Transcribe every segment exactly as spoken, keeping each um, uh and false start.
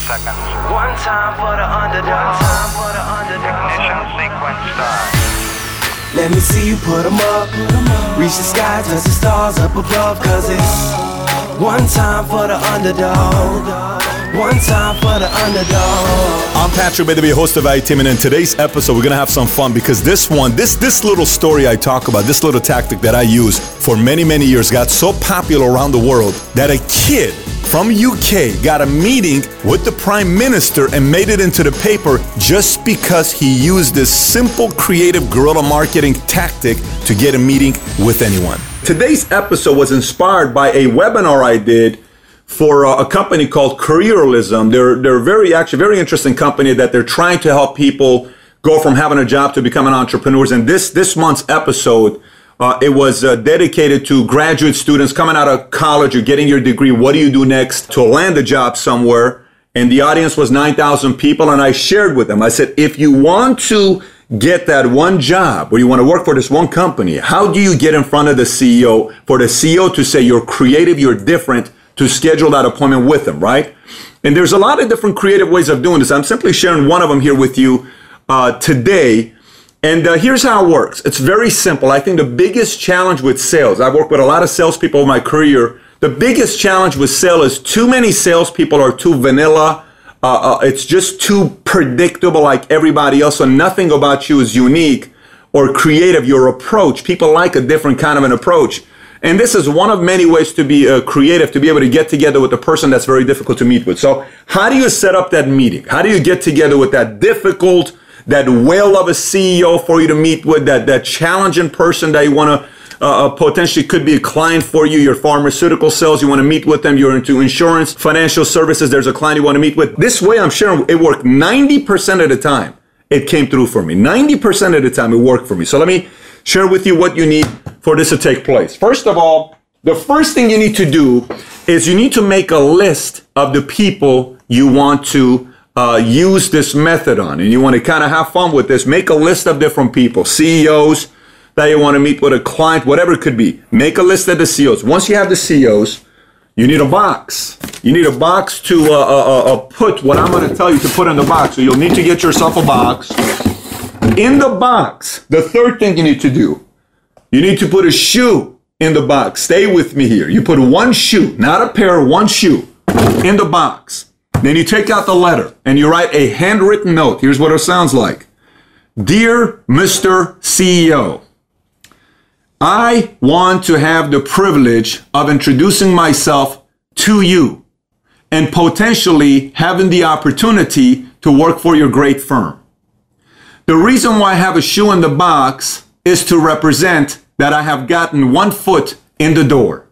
seconds. One time for the underdog. One time for the underdog. Ignition sequence start. Let me see you put 'em up. Reach the sky, touch the stars up above. Cause it's one time for the underdog. One time for the underdog. I'm Patrick Bedevi, host of I-Team, and in today's episode, we're gonna have some fun because this one, this this little story I talk about, this little tactic that I use for many, many years got so popular around the world that a kid from U K got a meeting with the Prime Minister and made it into the paper just because he used this simple, creative guerrilla marketing tactic to get a meeting with anyone. Today's episode was inspired by a webinar I did for uh, a company called Careerlism. They're they're very actually very interesting company that they're trying to help people go from having a job to becoming entrepreneurs. And this this month's episode, uh, it was uh, dedicated to graduate students coming out of college. You're getting your degree. What do you do next to land a job somewhere? And the audience was nine thousand people. And I shared with them. I said, if you want to get that one job or you want to work for this one company, how do you get in front of the C E O for the C E O to say you're creative, you're different, to schedule that appointment with them, right? And there's a lot of different creative ways of doing this. I'm simply sharing one of them here with you uh, today. And uh, here's how it works. It's very simple. I think the biggest challenge with sales, I've worked with a lot of salespeople in my career. The biggest challenge with sales is too many salespeople are too vanilla. Uh, uh, it's just too predictable like everybody else. So nothing about you is unique or creative. Your approach, people like a different kind of an approach. And this is one of many ways to be uh, creative, to be able to get together with a person that's very difficult to meet with. So how do you set up that meeting? How do you get together with that difficult, that whale of a C E O for you to meet with, that, that challenging person that you want to uh, potentially could be a client for you, your pharmaceutical sales, you want to meet with them, you're into insurance, financial services, there's a client you want to meet with. This way I'm sharing, it worked ninety percent of the time. It came through for me. ninety percent of the time it worked for me. So let me share with you what you need for this to take place. First of all, the first thing you need to do is you need to make a list of the people you want to uh, use this method on. And you want to kind of have fun with this. Make a list of different people, C E Os that you want to meet with, a client, whatever it could be. Make a list of the C E Os. Once you have the C E Os, you need a box. You need a box to uh, uh, uh, put what I'm going to tell you to put in the box. So you'll need to get yourself a box. In the box, the third thing you need to do, you need to put a shoe in the box. Stay with me here. You put one shoe, not a pair, one shoe in the box. Then you take out the letter and you write a handwritten note. Here's what it sounds like. Dear Mister C E O, I want to have the privilege of introducing myself to you and potentially having the opportunity to work for your great firm. The reason why I have a shoe in the box is to represent that I have gotten one foot in the door.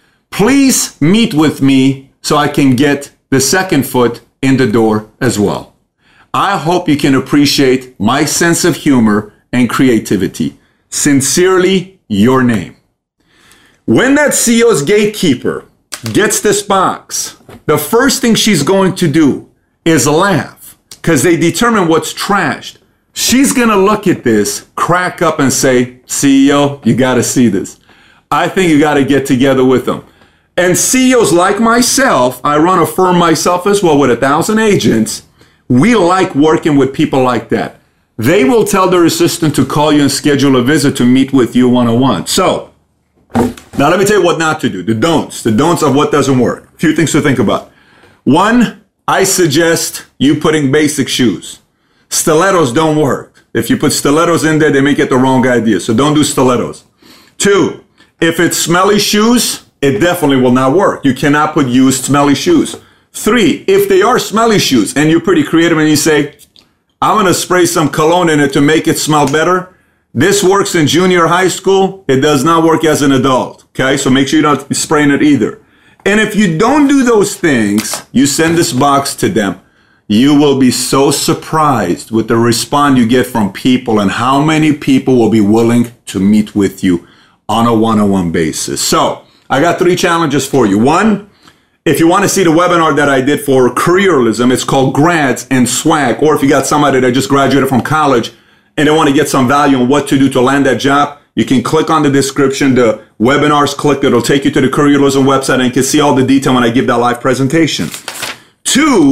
Please meet with me so I can get the second foot in the door as well. I hope you can appreciate my sense of humor and creativity. Sincerely, your name. When that C E O's gatekeeper gets this box, the first thing she's going to do is laugh because they determine what's trashed. She's going to look at this, crack up and say, C E O, you got to see this. I think you got to get together with them. And C E Os like myself, I run a firm myself as well with a thousand agents. We like working with people like that. They will tell their assistant to call you and schedule a visit to meet with you one-on-one. So now let me tell you what not to do. The don'ts, the don'ts of what doesn't work. A few things to think about. One, I suggest you putting basic shoes. Stilettos don't work. If you put stilettos in there, they may get the wrong idea. So don't do stilettos. Two, if it's smelly shoes, it definitely will not work. You cannot put used smelly shoes. Three, if they are smelly shoes and you're pretty creative and you say, I'm going to spray some cologne in it to make it smell better. This works in junior high school. It does not work as an adult. Okay. So make sure you're not spraying it either. And if you don't do those things, you send this box to them. You will be so surprised with the response you get from people and how many people will be willing to meet with you on a one-on-one basis. So I got three challenges for you. One, if you want to see the webinar that I did for Careerlism, it's called Grads and Swag. Or if you got somebody that just graduated from college and they want to get some value on what to do to land that job, you can click on the description, the webinars, click, it'll take you to the Careerlism website and you can see all the detail when I give that live presentation. Two,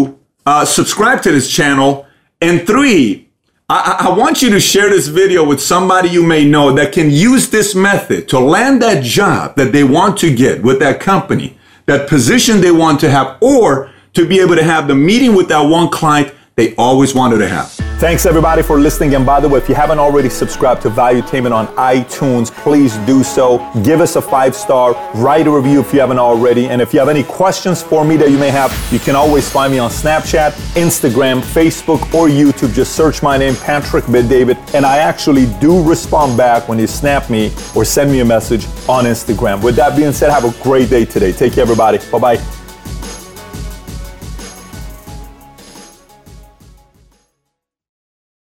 uh, subscribe to this channel. And three, I, I want you to share this video with somebody you may know that can use this method to land that job that they want to get with that company, that position they want to have, or to be able to have the meeting with that one client they always wanted to have. Thanks everybody for listening. And by the way, if you haven't already subscribed to Valuetainment on iTunes, please do so. Give us a five star, write a review if you haven't already. And if you have any questions for me that you may have, you can always find me on Snapchat, Instagram, Facebook, or YouTube. Just search my name, Patrick Bet-David. And I actually do respond back when you snap me or send me a message on Instagram. With that being said, have a great day today. Take care, everybody. Bye-bye.